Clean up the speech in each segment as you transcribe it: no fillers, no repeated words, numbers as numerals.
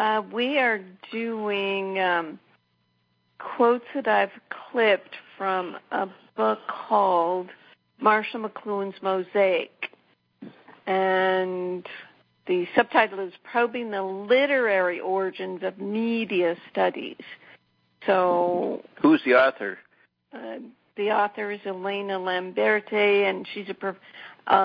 We are doing quotes that I've clipped from a book called Marshall McLuhan's Mosaic. And the subtitle is Probing the Literary Origins of Media Studies. So, who's the author? The author is Elena Lamberti, and she's a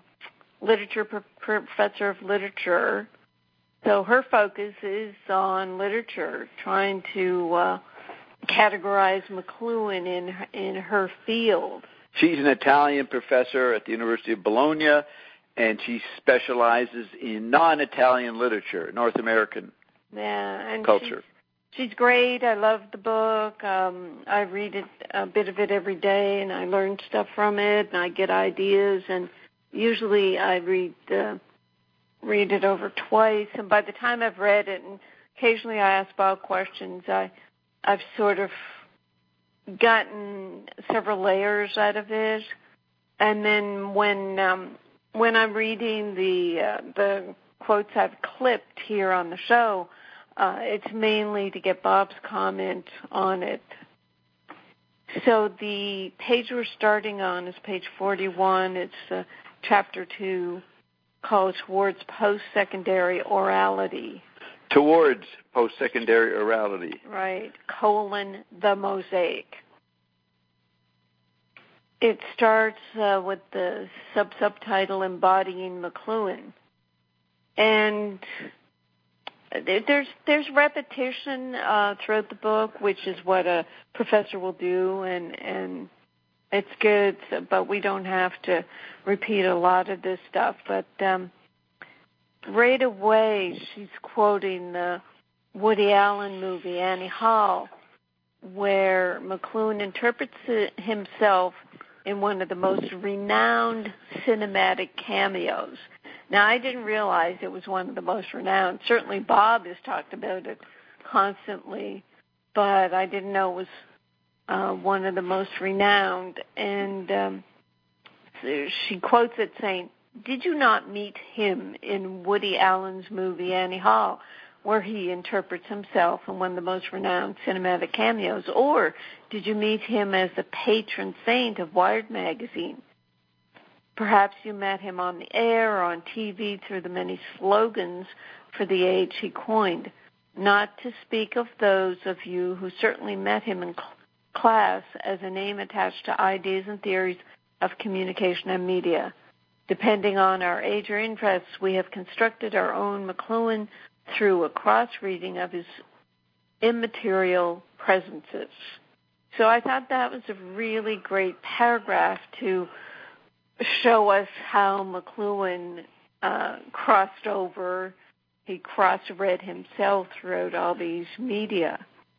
professor of literature. So her focus is on literature, trying to categorize McLuhan in her field. She's an Italian professor at the University of Bologna, and she specializes in non-Italian literature, North American culture. She's great. I love the book. I read a bit of it every day, and I learn stuff from it, and I get ideas. And usually I read it over twice. And by the time I've read it, and occasionally I ask Bob questions, I've sort of gotten several layers out of it. And then when I'm reading the quotes I've clipped here on the show, it's mainly to get Bob's comment on it. So the page we're starting on is page 41. It's chapter 2, called Towards Post-Secondary Orality. Towards Post-Secondary Orality. Right, the Mosaic. It starts with the subtitle Embodying McLuhan. And there's repetition throughout the book, which is what a professor will do, and it's good, but we don't have to repeat a lot of this stuff. But right away, she's quoting the Woody Allen movie, Annie Hall, where McLuhan interprets himself in one of the most renowned cinematic cameos. Now, I didn't realize it was one of the most renowned. Certainly Bob has talked about it constantly, but I didn't know it was one of the most renowned. And she quotes it saying, "Did you not meet him in Woody Allen's movie Annie Hall, where he interprets himself in one of the most renowned cinematic cameos? Or did you meet him as the patron saint of Wired magazine? Perhaps you met him on the air or on TV through the many slogans for the age he coined, not to speak of those of you who certainly met him in class as a name attached to ideas and theories of communication and media. Depending on our age or interests, we have constructed our own McLuhan through a cross-reading of his immaterial presences." So I thought that was a really great paragraph to show us how McLuhan crossed over. He cross-read himself throughout all these media.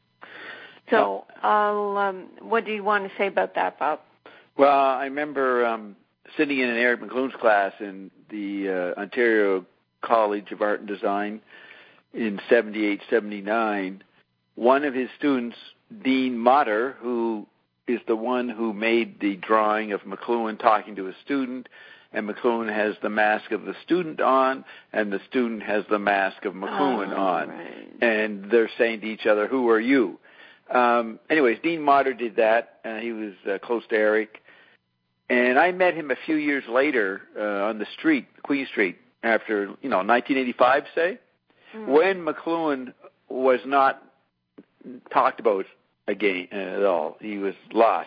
So what do you want to say about that, Bob? Well, I remember sitting in an Eric McLuhan's class in the Ontario College of Art and Design in 78, 79. One of his students, Dean Motter, who is the one who made the drawing of McLuhan talking to a student, and McLuhan has the mask of the student on, and the student has the mask of McLuhan on. Right. And they're saying to each other, "Who are you?" Anyways, Dean Motter did that. He was close to Eric. And I met him a few years later on the street, Queen Street, after, 1985, say, when McLuhan was not talked about again at all. He was lost.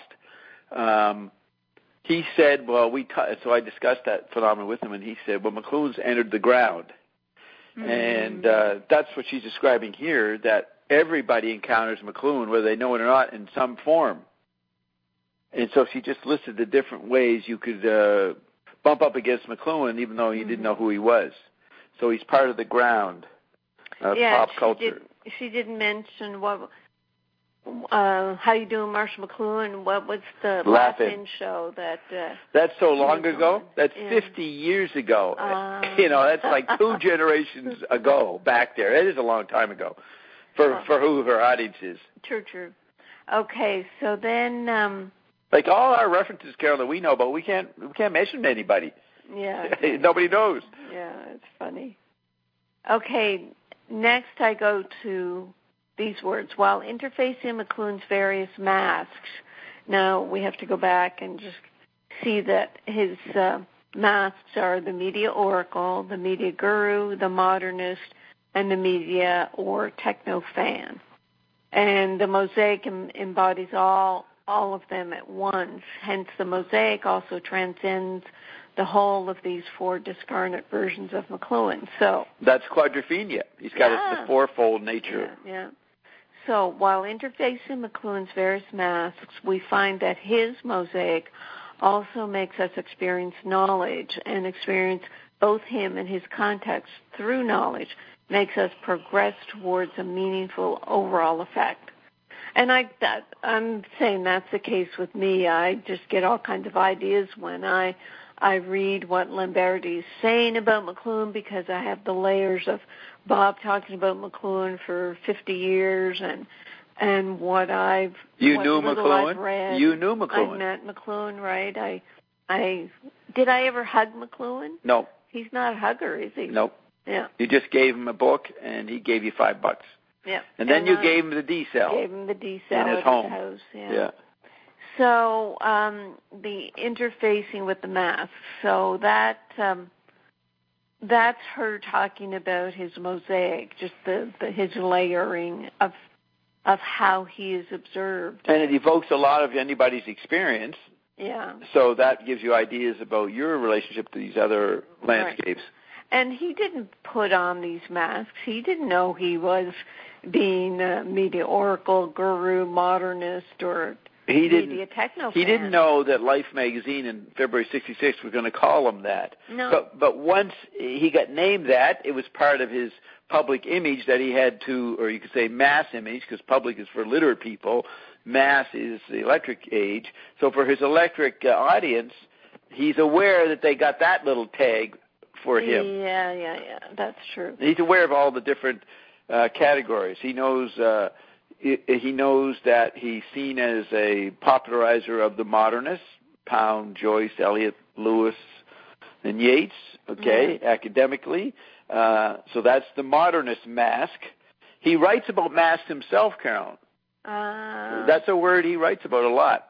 He said, so I discussed that phenomenon with him, and he said, McLuhan's entered the ground. And that's what she's describing here, that everybody encounters McLuhan, whether they know it or not, in some form. And so she just listed the different ways you could bump up against McLuhan, even though you didn't know who he was. So he's part of the ground of pop culture. She didn't mention How You Doing, Marshall McLuhan. What was the Laugh-In show that? That's so long ago. That's 50 years ago. That's like 2 generations ago back there. It is a long time ago for who her audience is. True. Okay, so then. Like all our references, Carol, that we know about, we can't mention anybody. Yeah. Nobody knows. Yeah, it's funny. Okay, next I go to these words. While interfacing McLuhan's various masks, now we have to go back and just see that his masks are the media oracle, the media guru, the modernist, and the media or techno fan. And the mosaic embodies all of them at once. Hence, the mosaic also transcends the whole of these four discarnate versions of McLuhan. So that's quadrophenia. He's got the fourfold nature. Yeah. So while interfacing McLuhan's various masks, we find that his mosaic also makes us experience knowledge, and experience both him and his context through knowledge makes us progress towards a meaningful overall effect. And I'm saying that's the case with me. I just get all kinds of ideas when I read what Lamberti is saying about McLuhan, because I have the layers of Bob talking about McLuhan for 50 years and what I've knew McLuhan? I've read. You knew McLuhan. I met McLuhan, right? Did I ever hug McLuhan? No. He's not a hugger, is he? No. Yeah. You just gave him a book, and he gave you $5. Yeah. And then you gave him the D cell. Gave him the D cell in his at home. his house. Yeah. So the interfacing with the mask. So that's her talking about his mosaic, just his layering of how he is observed. And it evokes a lot of anybody's experience. Yeah. So that gives you ideas about your relationship to these other landscapes. Right. And he didn't put on these masks. He didn't know he was being a media oracle, guru, modernist, or media techno fan. He didn't know that Life magazine in February '66 was going to call him that. No. But once he got named that, it was part of his public image that he had to, or you could say mass image, because public is for literate people. Mass is the electric age. So for his electric audience, he's aware that they got that little tag for him. Yeah, that's true. He's aware of all the different categories. He knows that he's seen as a popularizer of the modernists, Pound, Joyce, Eliot, Lewis, and Yeats, academically. So that's the modernist mask. He writes about masks himself, Carolyn. That's a word he writes about a lot.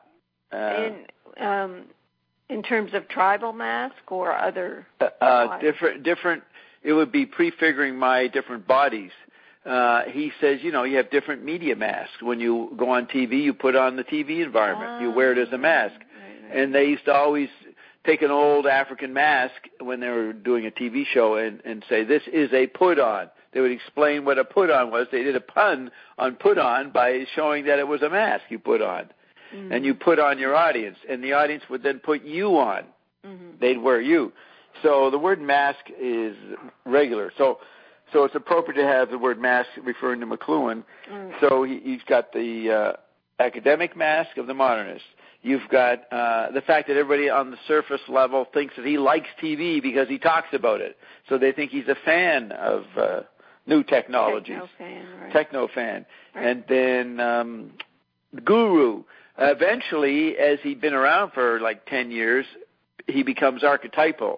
In terms of tribal mask or other? Different. It would be prefiguring my different bodies. He says, you have different media masks. When you go on TV, you put on the TV environment. You wear it as a mask. Right. And they used to always take an old African mask when they were doing a TV show and say, this is a put-on. They would explain what a put-on was. They did a pun on put-on by showing that it was a mask you put on. Mm-hmm. And you put on your audience, and the audience would then put you on. Mm-hmm. They'd wear you. So the word mask is regular. So it's appropriate to have the word mask referring to McLuhan. Mm-hmm. So he's got the academic mask of the modernist. You've got the fact that everybody on the surface level thinks that he likes TV because he talks about it. So they think he's a fan of new technologies. Techno fan. Right. And then guru. Eventually, as he'd been around for like 10 years, he becomes archetypal.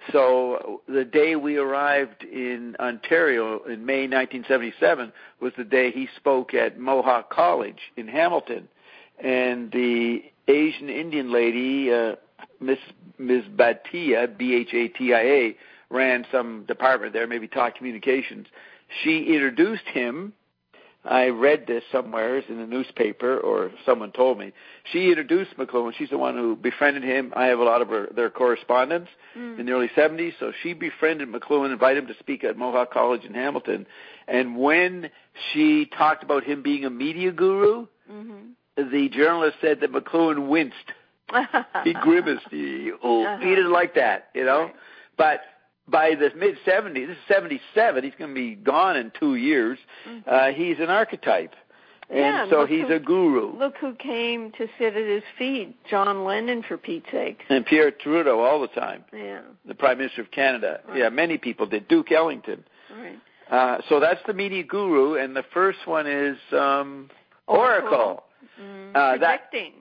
So the day we arrived in Ontario in May 1977 was the day he spoke at Mohawk College in Hamilton. And the Asian Indian lady, Miss Bhatia, Bhatia, ran some department there, maybe talk communications. She introduced him. I read this somewhere in the newspaper, or someone told me. She introduced McLuhan. She's the one who befriended him. I have a lot of their correspondence in the early 70s. So she befriended McLuhan, invited him to speak at Mohawk College in Hamilton. And when she talked about him being a media guru, the journalist said that McLuhan winced. He grimaced. He didn't like that, Right. But by the mid-70s, this is 77, he's going to be gone in 2 years, he's an archetype. And so he's a guru. Look who came to sit at his feet, John Lennon, for Pete's sake. And Pierre Trudeau all the time. Yeah. The Prime Minister of Canada. Right. Yeah, many people did. Duke Ellington. Right. So that's the media guru, and the first one is Oracle. Predicting.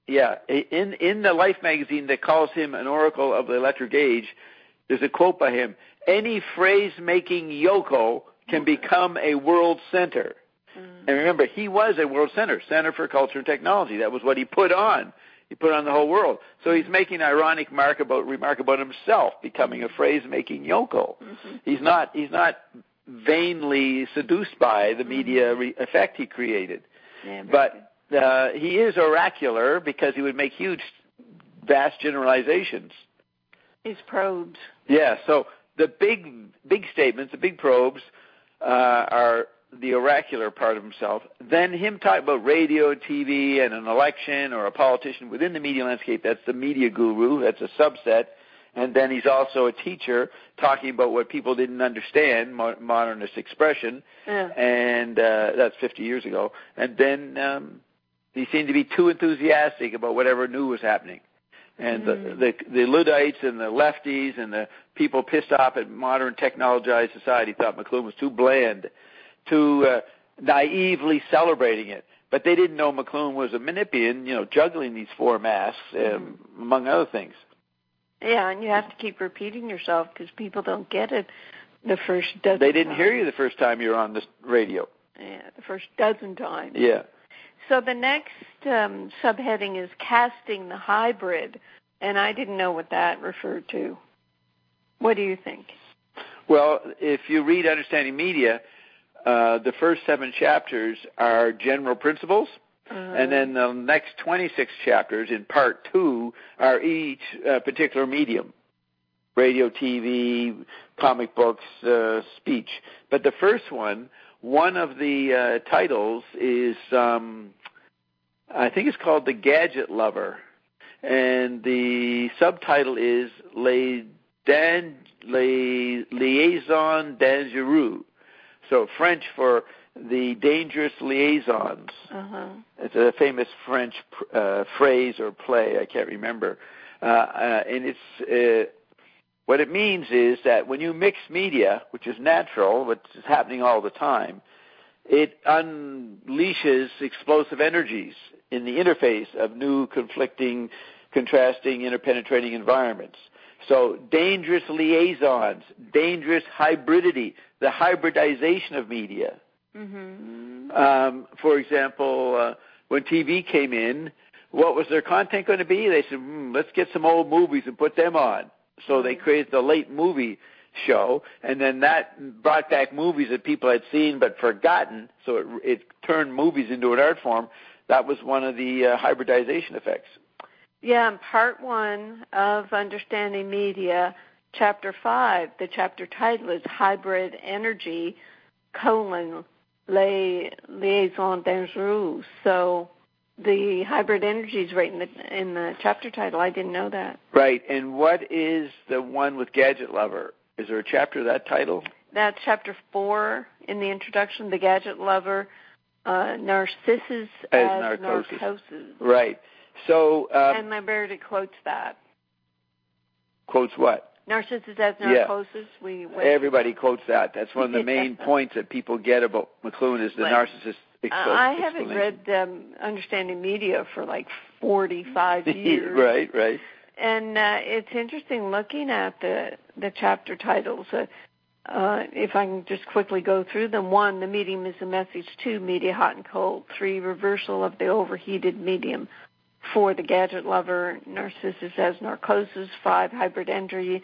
In the Life magazine that calls him an oracle of the electric age, there's a quote by him: any phrase-making yokel can become a world center. And remember, he was a world center for culture and technology. That was what he put on. He put on the whole world. So he's making an ironic remark about himself becoming a phrase-making yokel. He's not vainly seduced by the media effect he created. Yeah, but he is oracular because he would make huge, vast generalizations. His probes. Yeah, so the big statements, the big probes, are the oracular part of himself. Then him talking about radio and TV and an election or a politician within the media landscape, that's the media guru, that's a subset. And then he's also a teacher talking about what people didn't understand, modernist expression, and that's 50 years ago. And then he seemed to be too enthusiastic about whatever new was happening. And the Luddites and the lefties and the people pissed off at modern technologized society thought McLuhan was too bland, too naively celebrating it. But they didn't know McLuhan was a Menippean, juggling these four masks, among other things. Yeah, and you have to keep repeating yourself because people don't get it the first dozen They didn't times. hear you the first time you were on this radio. Yeah, the first dozen times. Yeah. So the next subheading is casting the hybrid, and I didn't know what that referred to. What do you think? Well, if you read Understanding Media, the first 7 chapters are general principles, and then the next 26 chapters in part 2 are each particular medium, radio, TV, comic books, speech. But the first one of the titles is, I think it's called The Gadget Lover, and the subtitle is Liaison Dangereux. So French for the dangerous liaisons. It's a famous French phrase or play. I can't remember. And it's what it means is that when you mix media, which is natural, which is happening all the time, it unleashes explosive energies in the interface of new conflicting, contrasting, interpenetrating environments. So dangerous liaisons, dangerous hybridity, the hybridization of media. For example, when TV came in, what was their content going to be? They said, let's get some old movies and put them on. So they created the late movie show, and then that brought back movies that people had seen but forgotten, so it turned movies into an art form. That was one of the hybridization effects. Yeah, in part 1 of Understanding Media, Chapter 5, the chapter title is Hybrid Energy, Liaison Dangereux. So the hybrid energy is right in the chapter title. I didn't know that. Right. And what is the one with Gadget Lover? Is there a chapter of that title? That's chapter 4 in the introduction, The Gadget Lover, Narcissus as Narcosis. Right. So, and Liberty quotes that. Quotes what? Narcissus as Narcosis. Yeah. Everybody quotes that. That's one of the main points that people get about McLuhan is the narcissist explanation. I haven't read Understanding Media for like 45 years. Right. And it's interesting looking at the chapter titles. If I can just quickly go through them. 1, the medium is the message. 2, media hot and cold. 3, reversal of the overheated medium. 4, the gadget lover, Narcissus as Narcosis. 5, hybrid energy,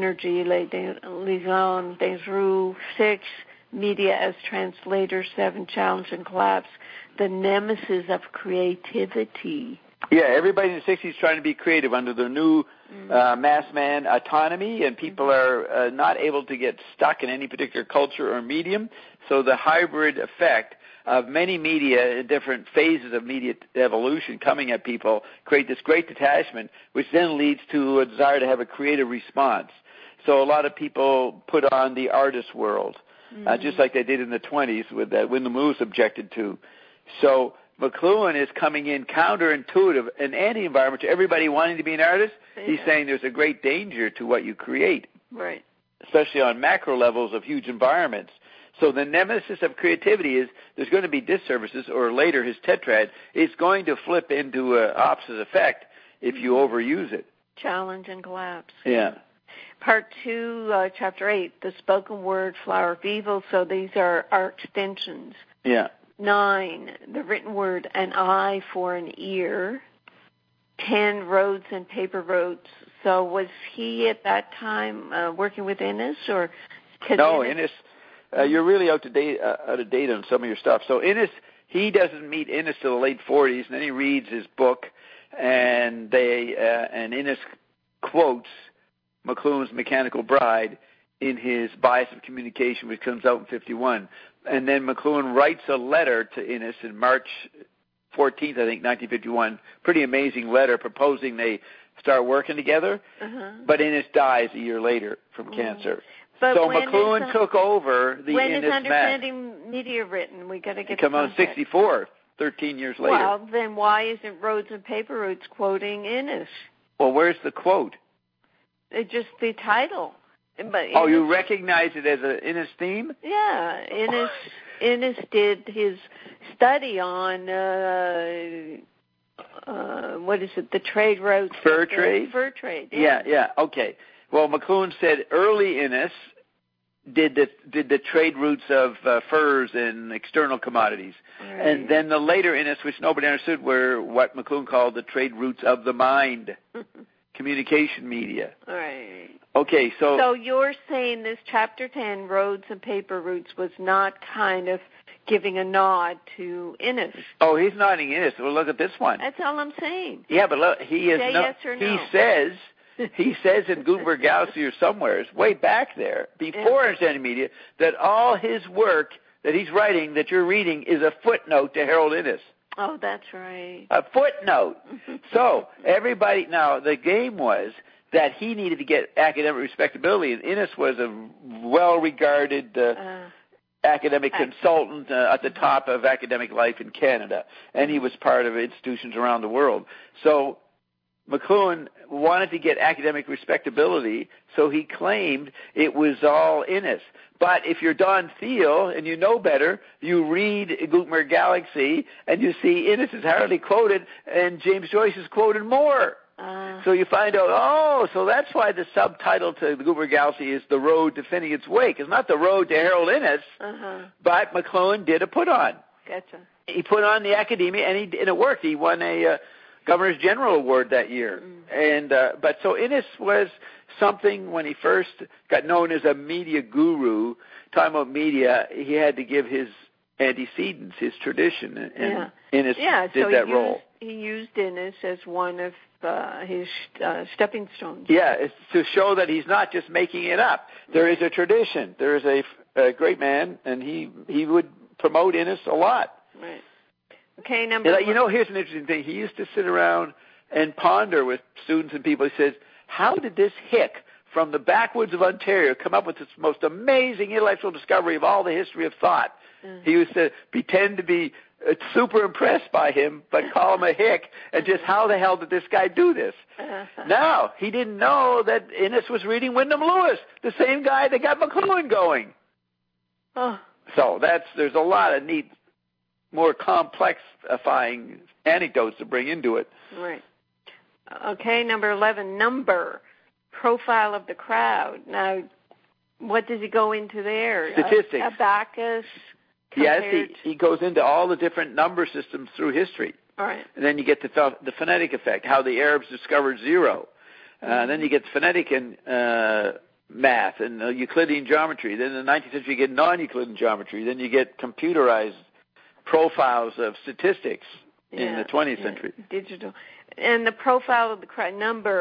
liaison dangereux. 6, media as translator. 7, challenge and collapse, the nemesis of creativity. Yeah, everybody in the 60s trying to be creative under the new mass man autonomy, and people are not able to get stuck in any particular culture or medium. So the hybrid effect of many media in different phases of media evolution coming at people create this great detachment, which then leads to a desire to have a creative response. So a lot of people put on the artist world, just like they did in the 20s with that Wyndham Lewis objected to. So McLuhan is coming in counterintuitive, an anti-environment to everybody wanting to be an artist. Yeah. He's saying there's a great danger to what you create, right? Especially on macro levels of huge environments. So the nemesis of creativity is there's going to be disservices, or later his tetrad is going to flip into an opposite effect if you overuse it. Challenge and collapse. Yeah. Part 2, Chapter 8, the spoken word, flower of evil. So these are our extensions. Yeah. 9, the written word, an eye for an ear. 10, roads and paper roads. So was he at that time working with Innes, or? No, Innes. You're really out of date on some of your stuff. So Innes, he doesn't meet Innes till the late 40s, and then he reads his book, and Innes quotes McLuhan's Mechanical Bride in his Bias of Communication, which comes out in 51. And then McLuhan writes a letter to Innes in March 14th, I think, 1951. Pretty amazing letter proposing they start working together. But Innes dies a year later from cancer. But so McLuhan took over the when Innes is Understanding Media written? We got to get. It came out in 64, 13 years later. Well, then why isn't Roads and Paper Roads quoting Innes? Well, where's the quote? It's just the title. But you recognize it as an Innes theme? Yeah, Innes did his study on what is it? The trade routes. Fur trade. Fur trade. Yeah. Okay. Well, McLuhan said early Innes did the trade routes of furs and external commodities, and then the later Innes, which nobody understood, were what McLuhan called the trade routes of the mind, communication media. Right. Okay, so you're saying this chapter 10, Roads and Paper Routes, was not kind of giving a nod to Innes. Oh, he's nodding Innes. Well, look at this one. That's all I'm saying. Yeah, but look, he is. Say yes or no. He says in Gutenberg Galaxy or somewhere, way back there, before Understanding Media, that all his work that he's writing, that you're reading, is a footnote to Harold Innes. Oh, that's right. A footnote. So everybody, now the game was that he needed to get academic respectability, and Innes was a well-regarded academic consultant at the top of academic life in Canada, and he was part of institutions around the world. So McLuhan wanted to get academic respectability, so he claimed it was all Innes. But if you're Don Thiel and you know better, you read Gutenberg Galaxy and you see Innes is hardly quoted and James Joyce is quoted more. So you find out, so that's why the subtitle to the Gutenberg Galaxy is The Road to Finning Its Wake. It's not The Road to Harold Innes, but McLuhan did a put-on. Gotcha. He put on the academia, and it worked. He won a Governor's General Award that year. But so Innes was something, when he first got known as a media guru, talking about media, he had to give his antecedents, his tradition, and Innes did that role. He used Innes as one of his stepping stones. Yeah, it's to show that he's not just making it up. There is a tradition. There is a great man, and he would promote Innes a lot. Right. Okay, number one. You know, here's an interesting thing. He used to sit around and ponder with students and people. He says, how did this hick from the backwoods of Ontario come up with this most amazing intellectual discovery of all the history of thought? He used to pretend to be super impressed by him, but call him a hick, and just how the hell did this guy do this? Now, he didn't know that Innes was reading Wyndham Lewis, the same guy that got McLuhan going. So there's a lot of neat, more complexifying anecdotes to bring into it. Right. Okay, number 11, profile of the crowd. Now, what does he go into there? Statistics. Abacus. Yes, he goes into all the different number systems through history. All right. And then you get the phonetic effect, how the Arabs discovered zero. Then you get phonetic and math and Euclidean geometry. Then in the 19th century you get non-Euclidean geometry. Then you get computerized profiles of statistics in the 20th century. Digital. And the profile of the crowd,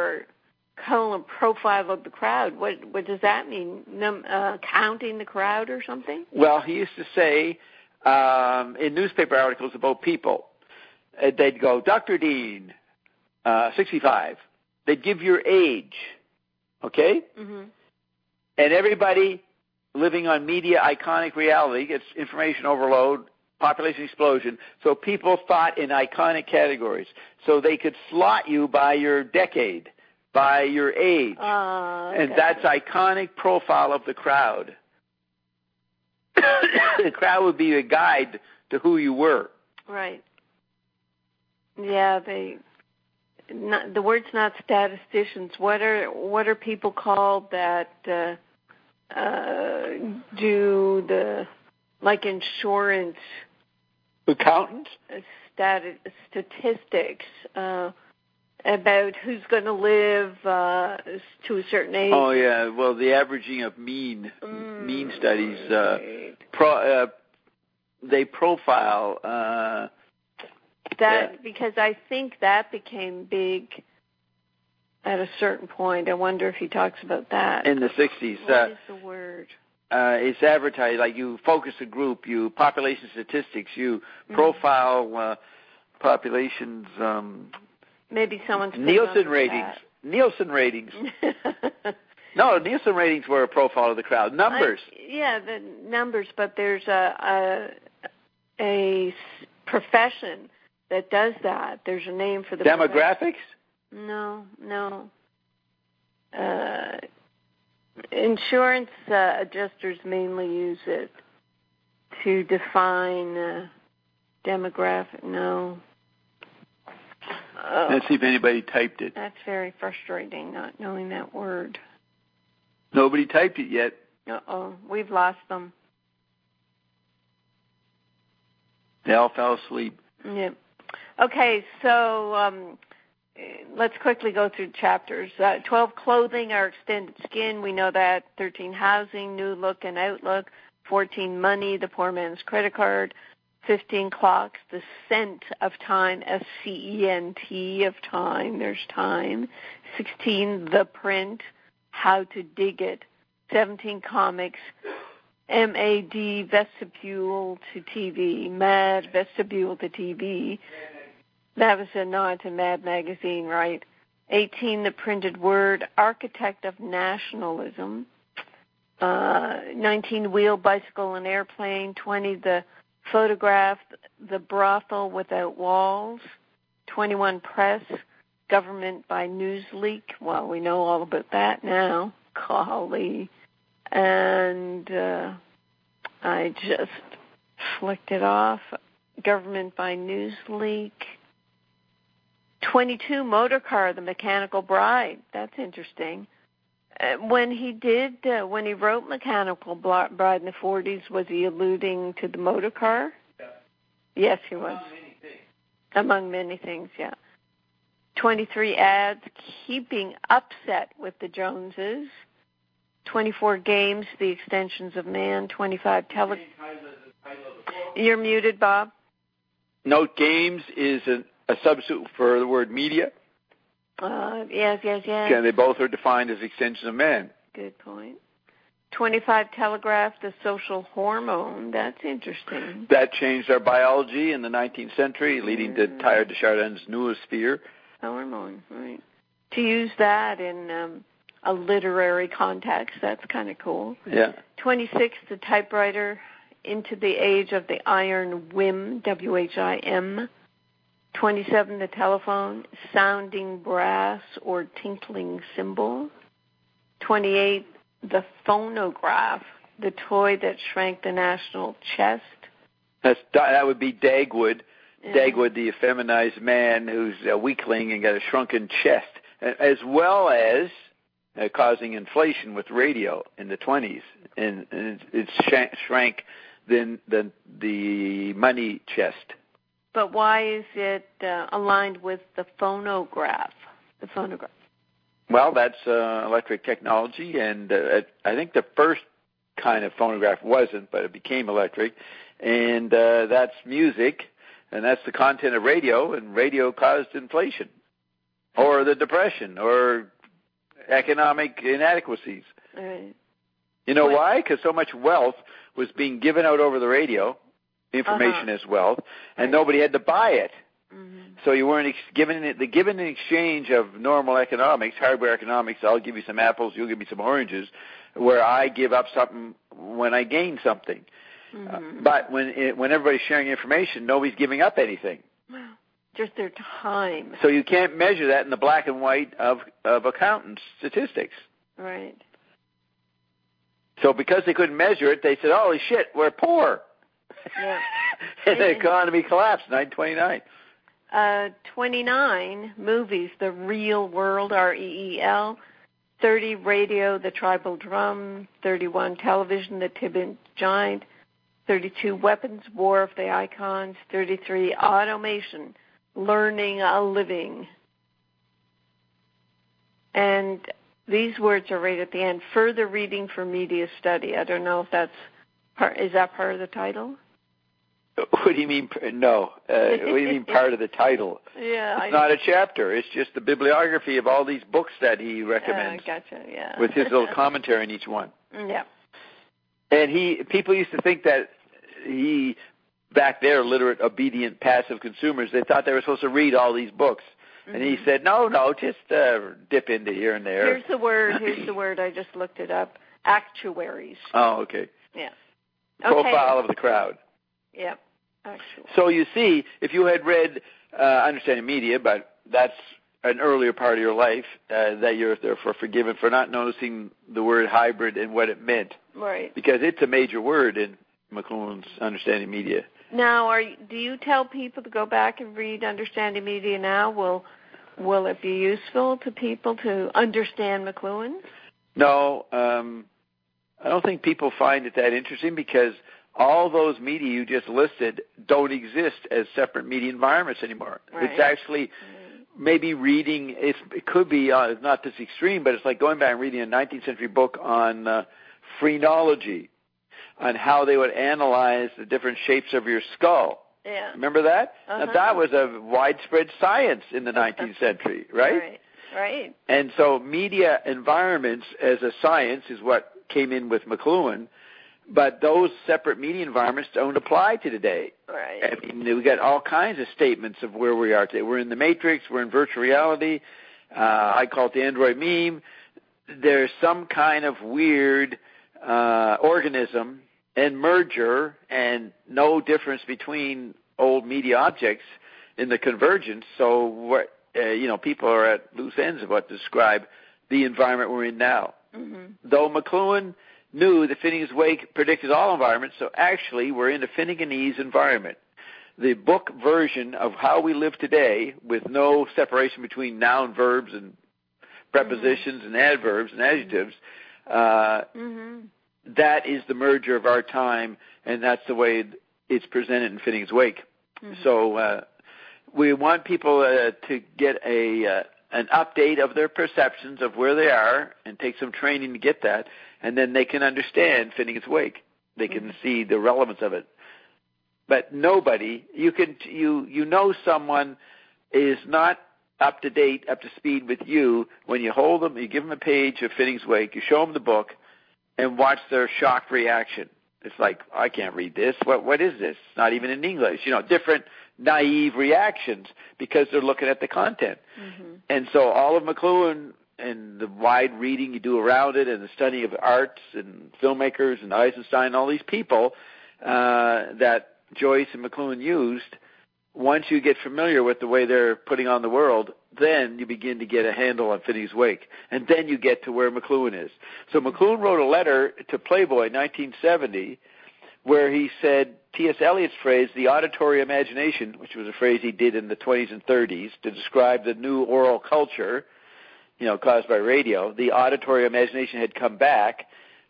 profile of the crowd, what does that mean? Counting the crowd or something? Well, he used to say in newspaper articles about people, they'd go, Dr. Dean, 65. They'd give your age, okay? And everybody living on media iconic reality gets information overload, population explosion. So people thought in iconic categories. So they could slot you by your decade, by your age. Okay. And that's iconic profile of the crowd. The crowd would be a guide to who you were. Right. Yeah, the word's not statisticians. What are people called that do the like insurance? Accountants? Statistics about who's going to live to a certain age. Oh yeah, well the averaging of mean studies. They profile that because I think that became big at a certain point. I wonder if he talks about that in the 60s. What is the word? It's advertised like you focus a group, you population statistics, you profile populations. Maybe someone's Nielsen ratings. Nielsen ratings. No, Nielsen ratings were a profile of the crowd. Numbers. The numbers, but there's a profession that does that. There's a name for the demographics? No. Insurance adjusters mainly use it to define demographic. No. Let's see if anybody typed it. That's very frustrating, not knowing that word. Nobody typed it yet. Uh-oh, we've lost them. They all fell asleep. Yeah. Okay, so let's quickly go through chapters. 12, clothing, our extended skin. We know that. 13, housing, new look and outlook. 14, money, the poor man's credit card. 15, clocks, the scent of time, S-C-E-N-T of time. There's time. 16, the print, how to dig it. 17, comics, M-A-D, vestibule to TV. Mad, vestibule to TV. That was a nod to Mad Magazine, right? 18, the printed word, architect of nationalism. 19, wheel, bicycle, and airplane. 20, the photograph, the brothel without walls. 21, press, government by Newsleak. Well, we know all about that now. Golly. And I just flicked it off. Government by Newsleak. 22, motor car, the mechanical bride. That's interesting. When he wrote Mechanical Bride in the 40s, was he alluding to the motor car? Yeah. Yes, he was. Among many things, yeah. 23, ads, keeping upset with the Joneses. 24, games, the extensions of man. 25, You're muted, Bob. Note, games is a substitute for the word media. Yes. And they both are defined as extensions of man. Good point. 25, telegraph, the social hormone. That's interesting. That changed our biology in the 19th century, leading to Teilhard de Chardin's noosphere. Hormone, right. To use that in a literary context, that's kind of cool. Yeah. 26, the typewriter, into the age of the iron whim, W-H-I-M. 27, the telephone, sounding brass or tinkling cymbal. 28, the phonograph, the toy that shrank the national chest. That would be Dagwood. Yeah. Dagwood, the effeminized man who's a weakling and got a shrunken chest, as well as causing inflation with radio in the 20s. And it shrank the money chest. But why is it aligned with the phonograph? The phonograph. Well, that's electric technology, and I think the first kind of phonograph wasn't, but it became electric, and that's music, and that's the content of radio, and radio caused inflation, or the Depression, or economic inadequacies. Right. You know why? Because so much wealth was being given out over the radio. Information is wealth, and nobody had to buy it. Mm-hmm. So you weren't given in exchange of normal economics, hardware economics. I'll give you some apples, you'll give me some oranges, where I give up something when I gain something. Mm-hmm. But when everybody's sharing information, nobody's giving up anything. Just their time. So you can't measure that in the black and white of accountants' statistics. Right. So because they couldn't measure it, they said, "Holy shit, we're poor." Yeah. And the economy collapsed, 1929. 29 movies, The Real World, REEL. 30 radio, The Tribal Drum. 31 television, The Tibet Giant. 32 weapons, War of the Icons. 33 automation, Learning a Living. And these words are right at the end. Further reading for media study. I don't know if is that part of the title? What do you mean? No. What do you mean part of the title? Yeah, it's not a chapter. It's just the bibliography of all these books that he recommends. Gotcha. Yeah. With his little commentary on each one. Yeah. And people used to think that back there, literate, obedient, passive consumers, they thought they were supposed to read all these books. Mm-hmm. And he said, no, just dip into here and there. Here's the word. I just looked it up. Actuaries. Oh, okay. Yeah. Profile of the crowd. Yep. Actuaries. So you see, if you had read Understanding Media, but that's an earlier part of your life, that you're therefore forgiven for not noticing the word hybrid and what it meant. Right. Because it's a major word in McLuhan's Understanding Media. Now, do you tell people to go back and read Understanding Media now? Will it be useful to people to understand McLuhan? No, I don't think people find it that interesting because all those media you just listed don't exist as separate media environments anymore. Right. It's actually maybe reading, it could be not this extreme, but it's like going back and reading a 19th century book on phrenology, on how they would analyze the different shapes of your skull. Yeah. Remember that? Uh-huh. Now, that was a widespread science in the 19th century, right? Right. And so media environments as a science is what came in with McLuhan, but those separate media environments don't apply to today. Right. I mean, we got all kinds of statements of where we are today. We're in the Matrix. We're in virtual reality. I call it the Android meme. There's some kind of weird organism and merger and no difference between old media objects in the convergence. So what people are at loose ends of what to describe the environment we're in now. Mm-hmm. Though McLuhan knew that Finnegan's Wake predicted all environments, so actually we're in a Finneganese environment. The book version of how we live today, with no separation between noun, verbs, and prepositions and adverbs and adjectives, that is the merger of our time, and that's the way it's presented in Finnegan's Wake. Mm-hmm. So we want people to get an update of their perceptions of where they are and take some training to get that, and then they can understand Finnegan's Wake. They can see the relevance of it. But nobody, you know someone is not up to date, up to speed with you when you hold them, you give them a page of Finnegan's Wake, you show them the book, and watch their shocked reaction. It's like, I can't read this. What is this? It's not even in English. Different naive reactions because they're looking at the content. Mm-hmm. And so all of McLuhan and the wide reading you do around it and the study of arts and filmmakers and Eisenstein, all these people that Joyce and McLuhan used, once you get familiar with the way they're putting on the world, then you begin to get a handle on Finnegan's Wake. And then you get to where McLuhan is. So McLuhan wrote a letter to Playboy in 1970 where he said T.S. Eliot's phrase, the auditory imagination, which was a phrase he did in the 20s and 30s to describe the new oral culture, caused by radio, the auditory imagination had come back.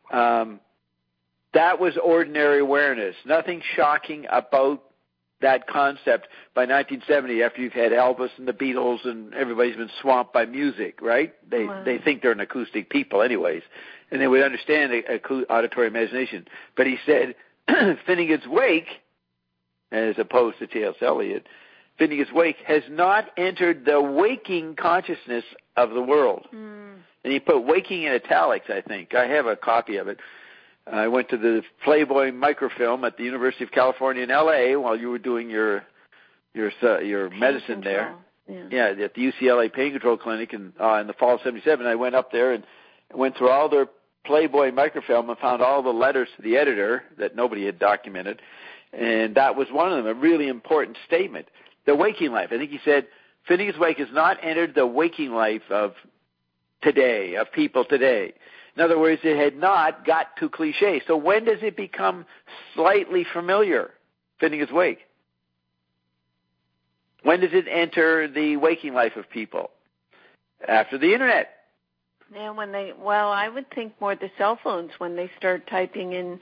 That was ordinary awareness. Nothing shocking about that concept by 1970 after you've had Elvis and the Beatles and everybody's been swamped by music, right? They think they're an acoustic people anyways, and they would understand the auditory imagination. But he said Finnegan's Wake, as opposed to T.S. Eliot, Finnegan's Wake has not entered the waking consciousness of the world. Mm. And he put waking in italics, I think. I have a copy of it. I went to the Playboy microfilm at the University of California in L.A. while you were doing your medicine there. Yeah, at the UCLA Pain Control Clinic in the fall of '77. I went up there and went through all their Playboy microfilm and found all the letters to the editor that nobody had documented, and that was one of them, a really important statement. The waking life. I think he said Finnegan's Wake has not entered the waking life of today, of people today. In other words, it had not got too cliche. So when does it become slightly familiar, Finnegan's Wake? When does it enter the waking life of people? After the Internet. Yeah, I would think more the cell phones when they start typing in.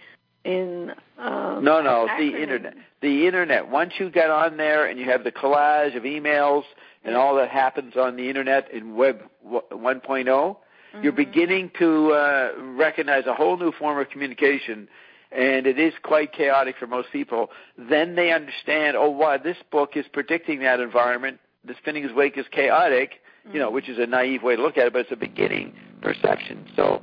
No, the Internet. The Internet. Once you get on there and you have the collage of emails and all that happens on the Internet in Web 1.0, you're beginning to recognize a whole new form of communication, and it is quite chaotic for most people. Then they understand, oh, wow, this book is predicting that environment. The Spinning is Wake is chaotic, which is a naive way to look at it, but it's a beginning perception. So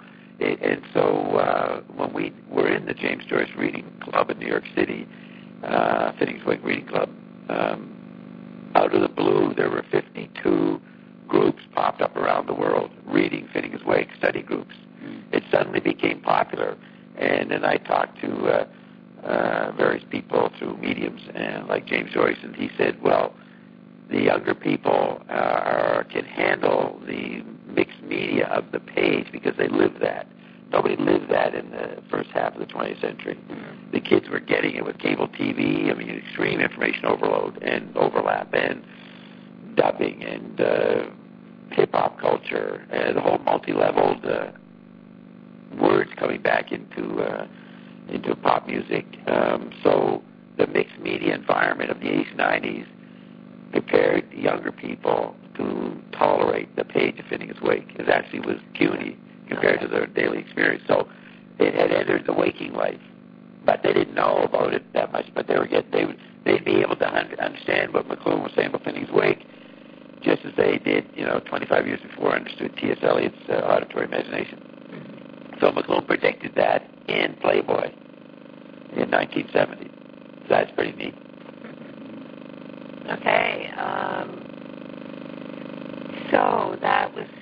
when we were in the James Joyce Reading Club in New York City, Finning's Wake Reading Club, out of the blue, there were 52 groups popped up around the world reading Finning's Wake, study groups. It suddenly became popular. And then I talked to various people through mediums, and like James Joyce, and he said, well, the younger people can handle the mixed media of the page because they live that. Nobody lived that in the first half of the 20th century. The kids were getting it with cable TV. I mean, extreme information overload and overlap and dubbing and hip-hop culture and the whole multi-leveled words coming back into pop music. So the mixed media environment of the 80s and 90s prepared younger people to tolerate the page of Finning's Wake. It actually was puny compared to their daily experience. So it had entered the waking life, but they didn't know about it that much. But they'd be able to understand what McLuhan was saying about Finning's Wake, just as they did, 25 years before understood T.S. Eliot's auditory imagination. So McLuhan predicted that in Playboy in 1970. So that's pretty neat. Okay. So that was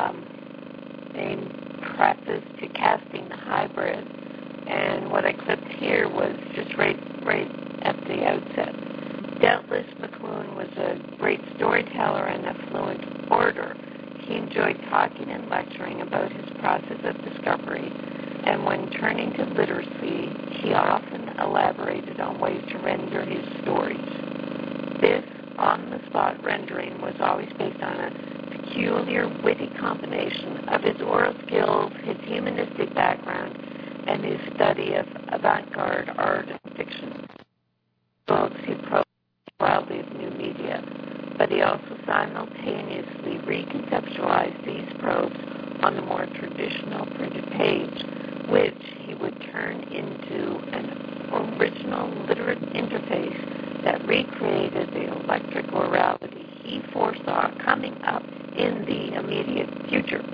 a preface to Casting the Hybrid. And what I clipped here was just right at the outset. Doubtless McLuhan was a great storyteller and a fluent orator. He enjoyed talking and lecturing about his process of discovery, and when turning to literacy, he often elaborated on ways to render his stories. This on-the-spot rendering was always based on a peculiar, witty combination of his oral skills, his humanistic background, and his study of avant-garde art and fiction. He probed wildly of new media, but he also simultaneously reconceptualized these probes on the more traditional printed page, which he would turn into an original literate interface that recreated the electric orality he foresaw coming up in the immediate future.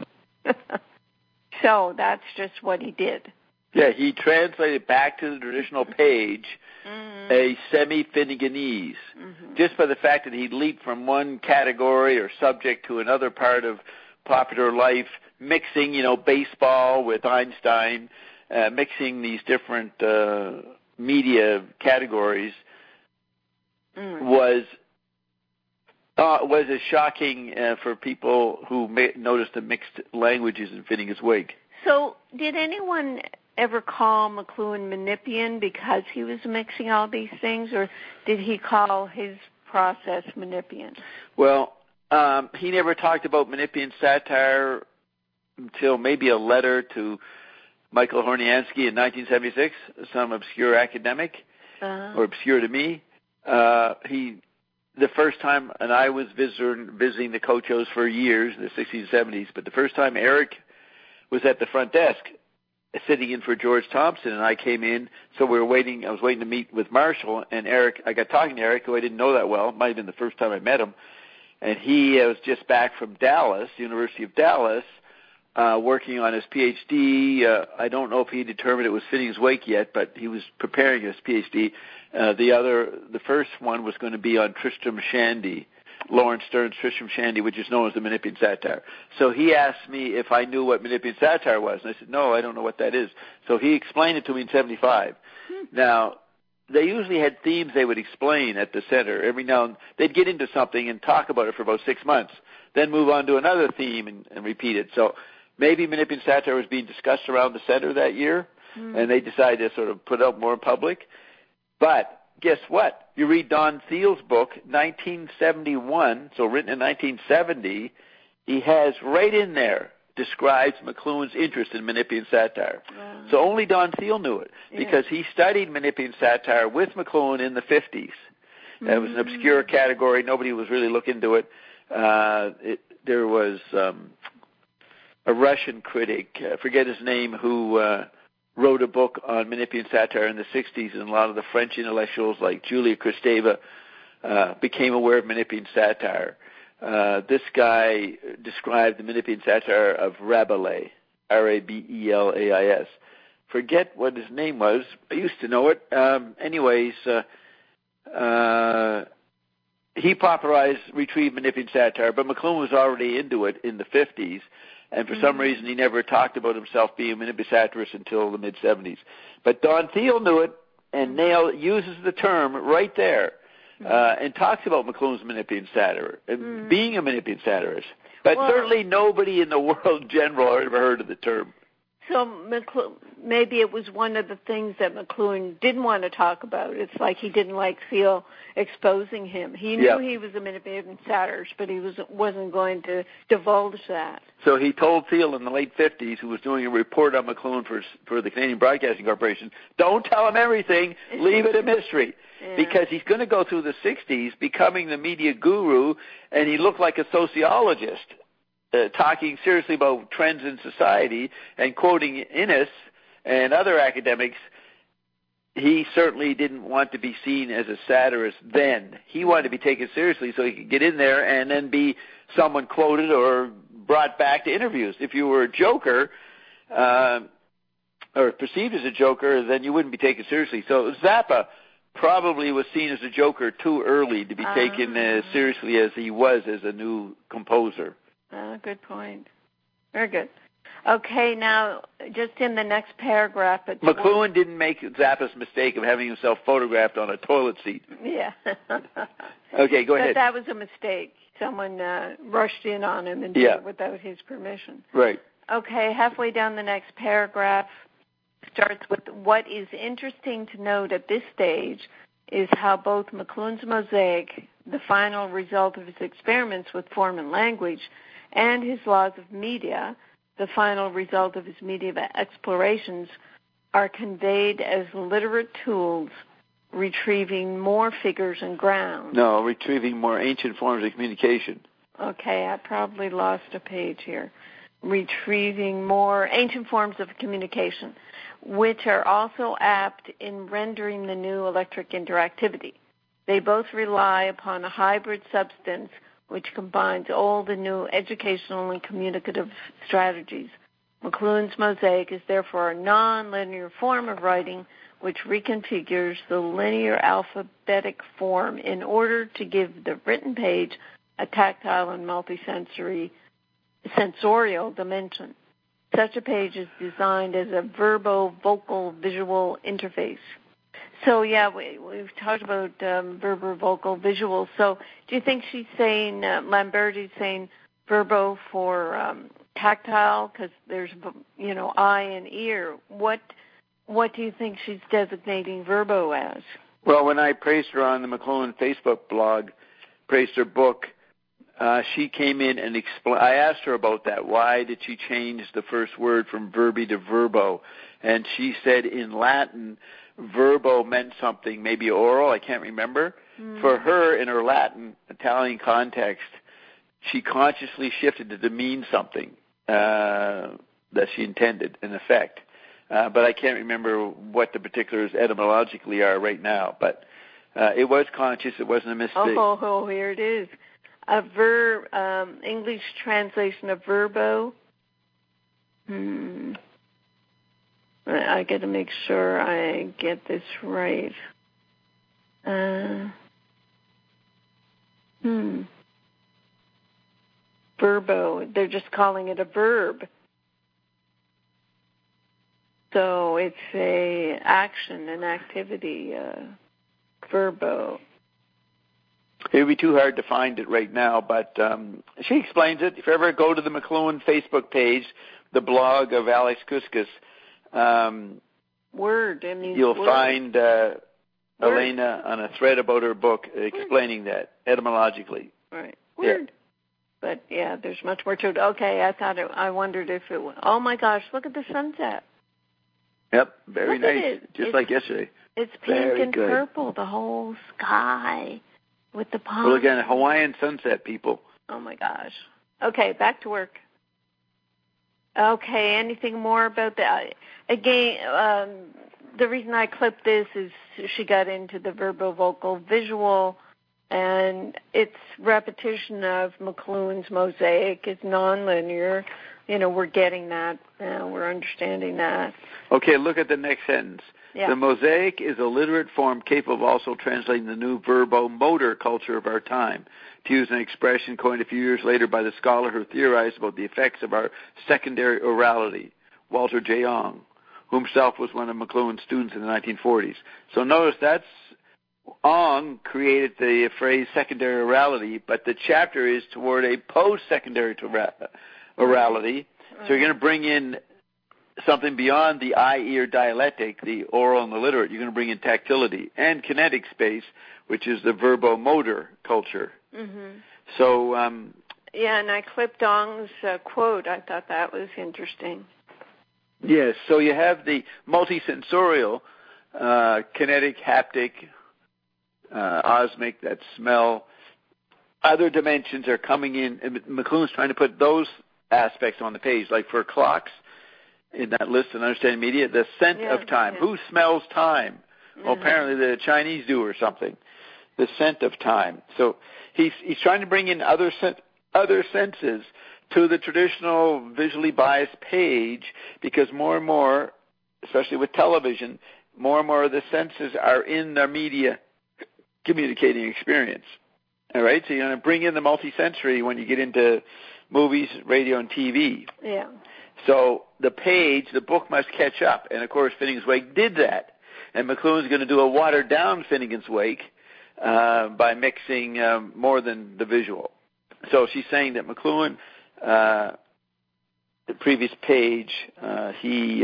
So that's just what he did. Yeah, he translated back to the traditional page a semi-Finneganese, just by the fact that he leaped from one category or subject to another part of popular life, mixing, baseball with Einstein, mixing these different media categories was as shocking for people who noticed the mixed languages in Finning's Wake. So did anyone ever call McLuhan Menippean because he was mixing all these things, or did he call his process Menippean? Well, he never talked about Menippean satire until maybe a letter to Michael Horniansky in 1976, some obscure academic, or obscure to me. The first time, and I was visiting the Cochos for years, in the 60s and 70s, but the first time Eric was at the front desk, sitting in for George Thompson, and I came in, so I was waiting to meet with Marshall, and I got talking to Eric, who I didn't know that well. It might have been the first time I met him, and he was just back from Dallas, University of Dallas, working on his PhD. I don't know if he determined it was Finning's Wake yet, but he was preparing his PhD. The first one was going to be on Tristram Shandy, Lawrence Stern's Tristram Shandy, which is known as the Menippean satire. So he asked me if I knew what Menippean satire was, and I said, no, I don't know what that is. So he explained it to me in 75. Now, they usually had themes they would explain at the center. Every now and then, they'd get into something and talk about it for about 6 months, then move on to another theme and repeat it. So maybe Menippean satire was being discussed around the center that year, and they decided to sort of put it out more in public. But guess what? You read Don Thiel's book, 1971, so written in 1970, he has right in there, describes McLuhan's interest in Menippean satire. So only Don Thiel knew it, because he studied Menippean satire with McLuhan in the 50s. That was an obscure category. Nobody was really looking into it. There was a Russian critic, I forget his name, who wrote a book on Menippean satire in the 60s, and a lot of the French intellectuals like Julia Kristeva became aware of Menippean satire. This guy described the Menippean satire of Rabelais, Rabelais. Forget what his name was. I used to know it. He popularized retrieved Menippean satire, but McLuhan was already into it in the 50s, and for some reason he never talked about himself being a Menippean satirist until the mid-70s. But Don Thiel knew it, and Nail uses the term right there, and talks about McLuhan's Menippean satire, and being a Menippean satirist. But certainly nobody in the world in general had ever heard of the term. So maybe it was one of the things that McLuhan didn't want to talk about. It's like he didn't like Thiel exposing him. He knew he was a Menippean satirist, but he wasn't going to divulge that. So he told Thiel in the late 50s, who was doing a report on McLuhan for the Canadian Broadcasting Corporation, don't tell him everything, leave it a mystery. Because he's going to go through the 60s becoming the media guru, and he looked like a sociologist. Talking seriously about trends in society and quoting Innes and other academics. He certainly didn't want to be seen as a satirist then. He wanted to be taken seriously so he could get in there and then be someone quoted or brought back to interviews. If you were a joker, or perceived as a joker, then you wouldn't be taken seriously. So Zappa probably was seen as a joker too early to be taken as seriously as he was as a new composer. Good point. Very good. Okay, now, just in the next paragraph. McLuhan didn't make Zappa's mistake of having himself photographed on a toilet seat. Yeah. Okay, go ahead. But that was a mistake. Someone rushed in on him and did it without his permission. Right. Okay, halfway down the next paragraph starts with, what is interesting to note at this stage is how both McLuhan's mosaic, the final result of his experiments with form and language, and his laws of media, the final result of his media explorations, are conveyed as literate tools, retrieving more figures and ground. No, retrieving more ancient forms of communication. Okay, I probably lost a page here. Retrieving more ancient forms of communication, which are also apt in rendering the new electric interactivity. They both rely upon a hybrid substance which combines old and new educational and communicative strategies. McLuhan's mosaic is therefore a non-linear form of writing which reconfigures the linear alphabetic form in order to give the written page a tactile and sensorial dimension. Such a page is designed as a verbo-vocal visual interface. So, we've talked about verbo-vocal visual. So do you think she's saying, Lamberti's saying verbo for tactile, because there's, eye and ear. What do you think she's designating verbo as? Well, when I praised her on the McLuhan Facebook blog, praised her book, she came in and I asked her about that. Why did she change the first word from verbi to verbo? And she said in Latin, verbo meant something, maybe oral, I can't remember. For her, in her Latin, Italian context, she consciously shifted it to mean something that she intended, in effect. But I can't remember what the particulars etymologically are right now. But it was conscious, it wasn't a mistake. Oh, here it is. A verb, English translation of verbo. I got to make sure I get this right. Verbo. They're just calling it a verb. So it's a action, an activity, verbo. It would be too hard to find it right now, but she explains it. If you ever go to the McLuhan Facebook page, the blog of Alex Kuskus, you'll find Elena on a thread about her book explaining that etymologically. Right. Weird. Yeah. But yeah, there's much more to it. Okay, I wondered if it was. Oh my gosh, look at the sunset. Yep, very nice. Just like yesterday. It's pink and purple, the whole sky with the palms. Well, again, Hawaiian sunset, people. Oh my gosh. Okay, back to work. Okay, anything more about that? Again, the reason I clipped this is she got into the verbovocal visual, and its repetition of McLuhan's mosaic is nonlinear. We're getting that now. We're understanding that. Okay, look at the next sentence. Yeah. The mosaic is a literate form capable of also translating the new verbomotor culture of our time, to use an expression coined a few years later by the scholar who theorized about the effects of our secondary orality, Walter J. Ong, who himself was one of McLuhan's students in the 1940s. So notice that's Ong created the phrase secondary orality, but the chapter is toward a post-secondary orality. So you're going to bring in something beyond the eye-ear dialectic, the oral and the literate. You're going to bring in tactility and kinetic space, which is the verbomotor culture. Mm-hmm. So, yeah, and I clipped Ong's quote. I thought that was interesting. Yes, so you have the multisensorial, kinetic, haptic, osmic, that smell. Other dimensions are coming in, and McLuhan's trying to put those aspects on the page, like for clocks in that list in Understanding Media, the scent of time. Yeah. Who smells time? Mm-hmm. Well, apparently the Chinese do or something. The scent of time. So he's trying to bring in other senses to the traditional visually biased page, because more and more, especially with television, more and more of the senses are in their media communicating experience. All right? So you're going to bring in the multisensory when you get into movies, radio, and TV. Yeah. So the page, the book must catch up. And, of course, Finnegan's Wake did that. And McLuhan's going to do a watered-down Finnegan's Wake by mixing more than the visual. So she's saying that McLuhan, the previous page, he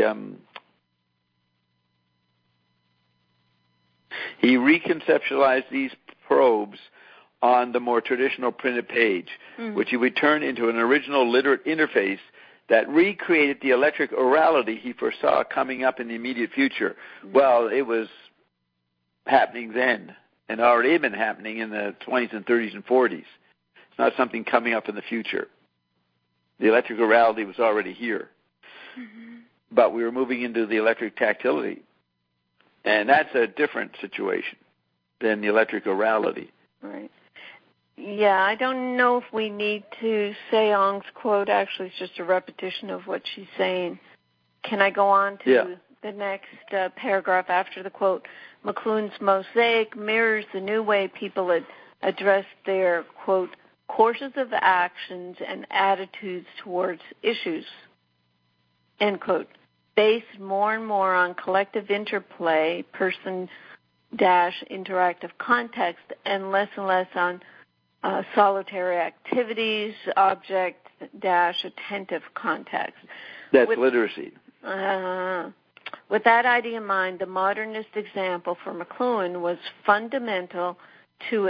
reconceptualized these probes on the more traditional printed page, which he would turn into an original literate interface that recreated the electric orality he foresaw coming up in the immediate future. Well, it was happening then, and already had been happening in the 20s and 30s and 40s. It's not something coming up in the future. The electric orality was already here. Mm-hmm. But we were moving into the electric tactility. And that's a different situation than the electric orality. Right. Yeah, I don't know if we need to say Ong's quote. Actually, it's just a repetition of what she's saying. Can I go on to the next paragraph after the quote? McLuhan's mosaic mirrors the new way people address their, quote, courses of actions and attitudes towards issues, end quote, based more and more on collective interplay, person-interactive context, and less on solitary activities, object-attentive context. That's literacy. With that idea in mind, the modernist example for McLuhan was fundamental to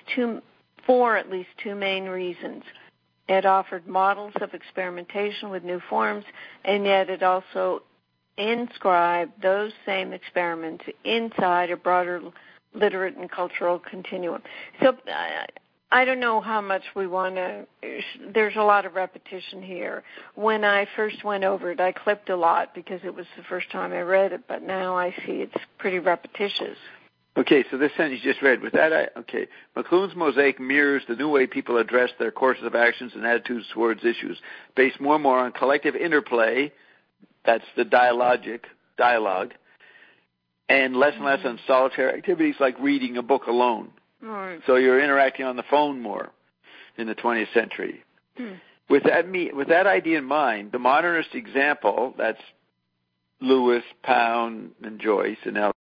for at least two main reasons. It offered models of experimentation with new forms, and yet it also inscribed those same experiments inside a broader literate and cultural continuum. So I don't know how much we want to, there's a lot of repetition here. When I first went over it, I clipped a lot because it was the first time I read it, but now I see it's pretty repetitious. Okay, so this sentence you just read, with that, McLuhan's mosaic mirrors the new way people address their courses of actions and attitudes towards issues, based more and more on collective interplay, that's the dialogue, and less on solitary activities like reading a book alone. Right. So you're interacting on the phone more in the 20th century. With that idea in mind, the modernist example, that's Lewis, Pound, and Joyce, and